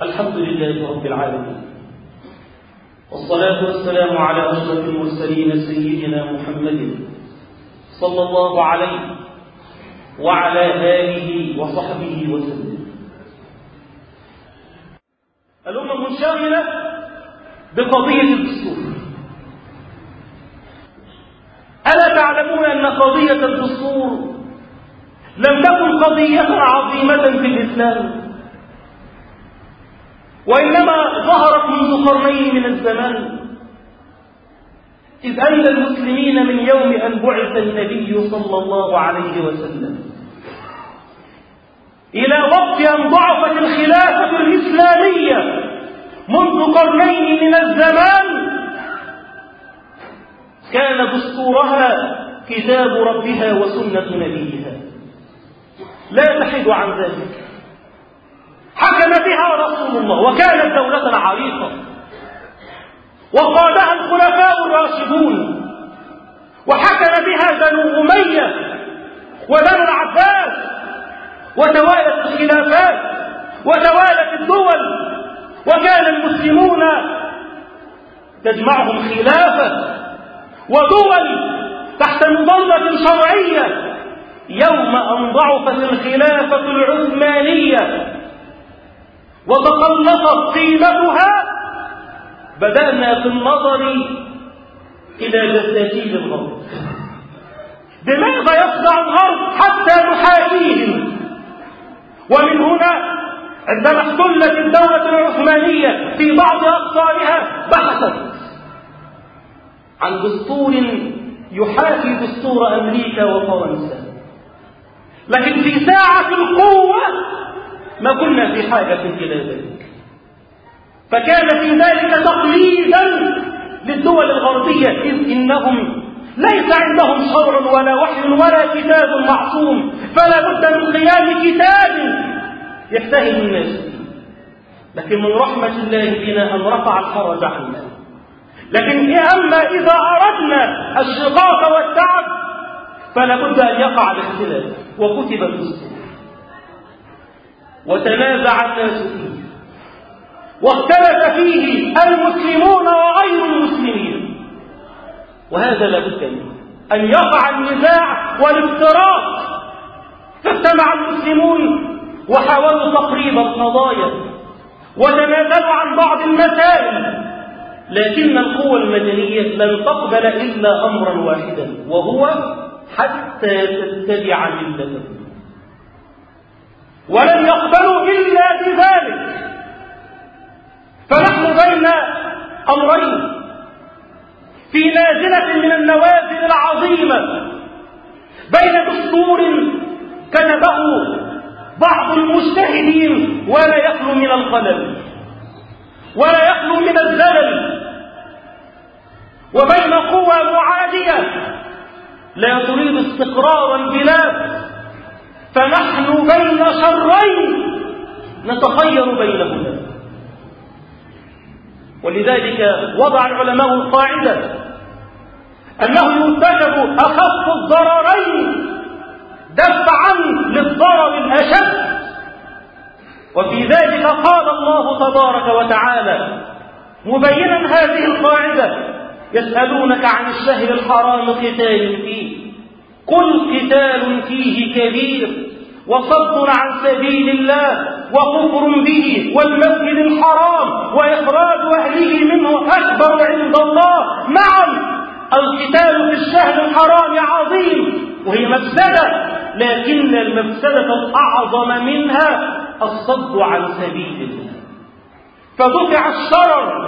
الحمد لله رب العالمين، والصلاة والسلام على أشرف المرسلين سيدنا محمد صلى الله عليه وعلى آله وصحبه وسلم. الأمة منشغلة بقضية الدستور. ألا تعلمون أن قضية الدستور لم تكن قضية عظيمة في الإسلام، وإنما ظهرت منذ قرنين من الزمان، إذ أن المسلمين من يوم أن بعث النبي صلى الله عليه وسلم إلى وقت أن ضعفت الخلافة الإسلامية منذ قرنين من الزمان كان دستورها كتاب ربها وسنة نبيها لا تحيد عن ذلك. حكم بها رسول الله، وكانت دولة عريقة وقادها الخلفاء الراشدون، وحكم بها بنو أمية وبنو العباس، وتوالت الخلافات وتوالت الدول، وكان المسلمون تجمعهم خلافة ودول تحت مظلة شرعية. يوم أن ضعفت الخلافة العثمانية وتقلصت قيمتها بدأنا في النظر إلى دساتير الغرب. بماذا يصنع الغرب حتى نحاكيهم؟ ومن هنا عندما احتلت الدولة العثمانية في بعض أقطارها بحثت عن دستور يحاكي دستور أمريكا وفرنسا، لكن في ساعة القوة ما كنا في حاجة إلى ذلك، فكان في ذلك تقليدا للدول الغربية، إذ إنهم ليس عندهم شرع ولا وحي ولا كتاب معصوم، فلا بد من قيام كتاب يجتهد الناس فيه. لكن من رحمة الله بنا أن رفع الحرج عنا. لكن أما إذا أردنا الشقاق والتعب فلا بد أن يقع الاختلاف، وكتب الدستور وتنازع الناس فيه واختلف فيه المسلمون وغير المسلمين، وهذا لا بد منه أن يقع النزاع والافتراق. فاجتمع المسلمون وحاولوا تقريب القضايا وتنازلوا عن بعض المسائل، لكن القوى المدنية لن تقبل إلا أمرا واحدا، وهو حتى تتبع ملتهم، ولن يقبلوا إلا بذلك. فنحن بين أمرين، في نازلة من النوازل العظيمة، بين دستور كتبه بعض المجتهدين ولا يخلو من الخلل ولا يخلو من الزلل، وبين قوى معادية لا تريد استقرار البلاد. فنحن بين شرين نتخير بينهما، ولذلك وضع العلماء القاعدة أنه يرتكب أخف الضررين دفعا للضرر الأشد. وفي ذلك قال الله تبارك وتعالى مبينا هذه القاعدة: يسألونك عن الشهر الحرام قتال فيه، قل قتال فيه كبير وصد عن سبيل الله وكفر به والمسجد الحرام وإخراج أهله منه أكبر عند الله. نعم، القتال في الشهر الحرام عظيم وهي مفسدة، لكن المفسدة الأعظم منها الصد عن سبيل الله، فدفع الشرر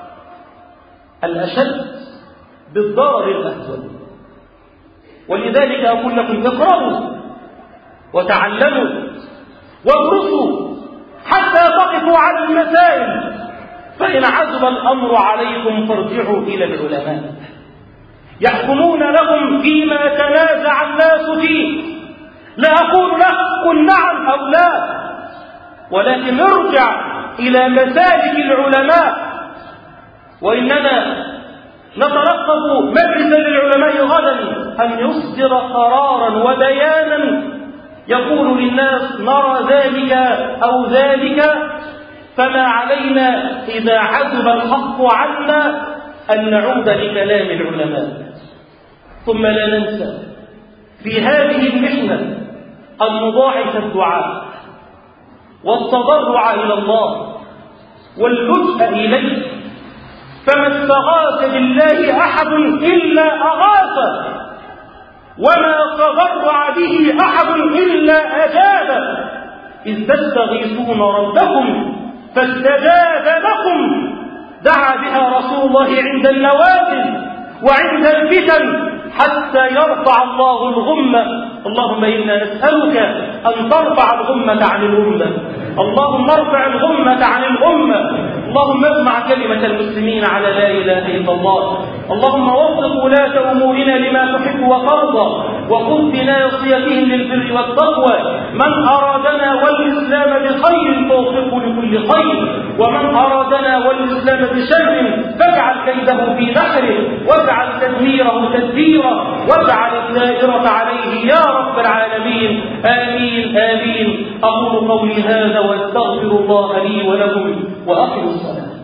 الأشد بالضرر الأهون. ولذلك أقول لكم: اقرأوا وتعلموا وادرسوا حتى تقفوا على المسائل، فإن عزب الأمر عليكم فارجعوا إلى العلماء يحكمون لكم فيما تنازع الناس فيه. لا أقول لك قل نعم أو لا، ولكن ارجع إلى مسالك العلماء. وإننا نترقب مجلس للعلماء غدا أن يصدر قرارا وبيانا يقول للناس: نرى ذلك أو ذلك، فما علينا إذا عزب الحق عنا أن نعود لكلام العلماء. ثم لا ننسى في هذه المحنة أن نضاعف الدعاء والتضرع إلى الله واللجأ إليه، فما استغاث بالله أحد إلا أغاثه، وما تضرع به أحد إلا أجابه. إذ تستغيثون ربكم فاستجاب لكم. دعا بها رسول الله عند النوازل وعند الفتن حتى يرفع الله الغمة. اللهم إنا نسألك أن ترفع الغمة عن الأمة، اللهم ارفع الغمة عن الأمة، اللهم اجمع كلمة المسلمين على لا إله إلا الله، اللهم وفق ولاة أمورنا لما تحب وترضى، وخذ بناصيتهم للبر والتقوى. من أرادنا والإسلام بخير فوفقه لكل خير، ومن أرادنا والإسلام بشر فاجعل كيده في نحره، واجعل تدميره تدبيرا، واجعل الدائرة عليه يا رب العالمين. آمين آمين. أقول قولي هذا واستغفر الله لي ولكم وأقم الصلاة.